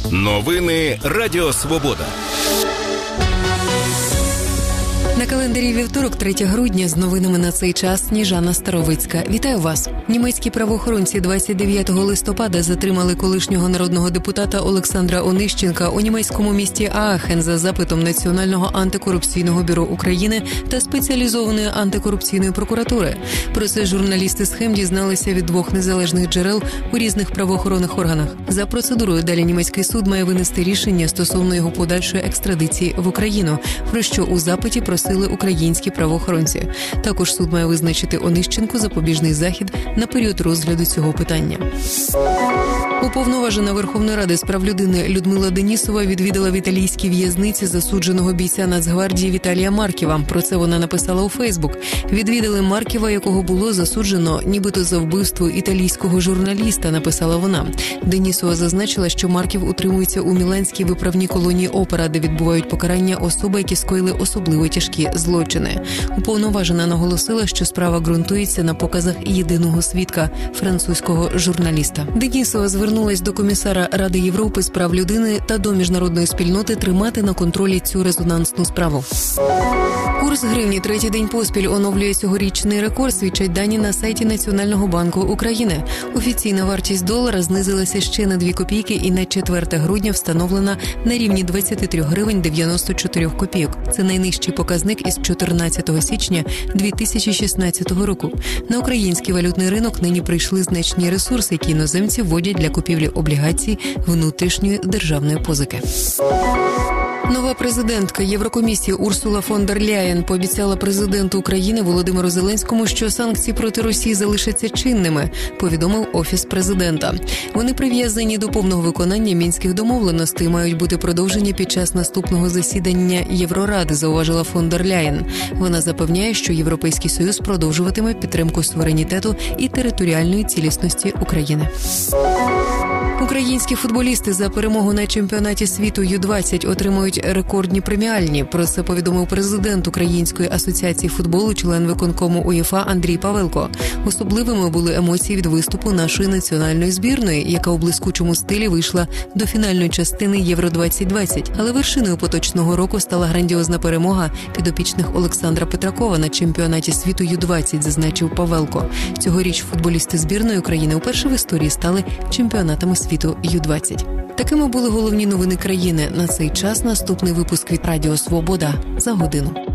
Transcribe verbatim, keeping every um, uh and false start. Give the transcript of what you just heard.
Новини Радіо Свобода. На календарі вівторок, третього грудня, з новинами на цей час Сніжана Старовицька. Вітаю вас. Німецькі правоохоронці двадцять дев'ятого листопада затримали колишнього народного депутата Олександра Онищенка у німецькому місті Аахен за запитом Національного антикорупційного бюро України та спеціалізованої антикорупційної прокуратури. Про це журналісти «Схем» дізналися від двох незалежних джерел у різних правоохоронних органах. За процедурою далі німецький суд має винести рішення стосовно його подальшої екстрадиції в Україну, про що у запиті просили українські правоохоронці. Також суд має визначити Онищенку запобіжний захід на період розгляду цього питання. Уповноважена Верховної Ради з прав людини Людмила Денісова відвідала в італійській в'язниці засудженого бійця Нацгвардії Віталія Марківа. Про це вона написала у Фейсбук. Відвідали Марківа, якого було засуджено нібито за вбивство італійського журналіста, написала вона. Денісова зазначила, що Марків утримується у міланській виправній колонії «Опера», де відбувають покарання особи, які скоїли особливо тяжкі злочини. Уповноважена наголосила, що справа ґрунтується на показах єдиного свідка – французького журналіста. Денісова звернулась до комісара Ради Європи з прав людини та до міжнародної спільноти тримати на контролі цю резонансну справу. Курс гривні третій день поспіль оновлює цьогорічний рекорд, свідчать дані на сайті Національного банку України. Офіційна вартість долара знизилася ще на дві копійки і на четверте грудня встановлена на рівні двадцять три гривень дев'яносто чотири копійок. Це найнижчий показник із чотирнадцятого січня дві тисячі шістнадцятого року. На український валютний ринок нині прийшли значні ресурси, які іноземці вводять для купівлі облігацій внутрішньої державної позики. Нова президентка Єврокомісії Урсула фон дер Ляєн пообіцяла президенту України Володимиру Зеленському, що санкції проти Росії залишаться чинними, повідомив Офіс президента. Вони прив'язані до повного виконання мінських домовленостей і мають бути продовжені під час наступного засідання Євроради, зауважила фон дер Ляєн. Вона запевняє, що Європейський Союз продовжуватиме підтримку суверенітету і територіальної цілісності України. Українські футболісти за перемогу на чемпіонаті світу ю двадцять отримують рекордні преміальні. Про це повідомив президент Української асоціації футболу, член виконкому УЄФА Андрій Павелко. Особливими були емоції від виступу нашої національної збірної, яка у блискучому стилі вийшла до фінальної частини Євро двадцять двадцять. Але вершиною поточного року стала грандіозна перемога підопічних Олександра Петракова на чемпіонаті світу ю двадцять, зазначив Павелко. Цьогоріч футболісти збірної України вперше в історії стали чемпіонатами світу ю двадцять. Такими були головні новини країни. На цей час наступний випуск від Радіо Свобода за годину.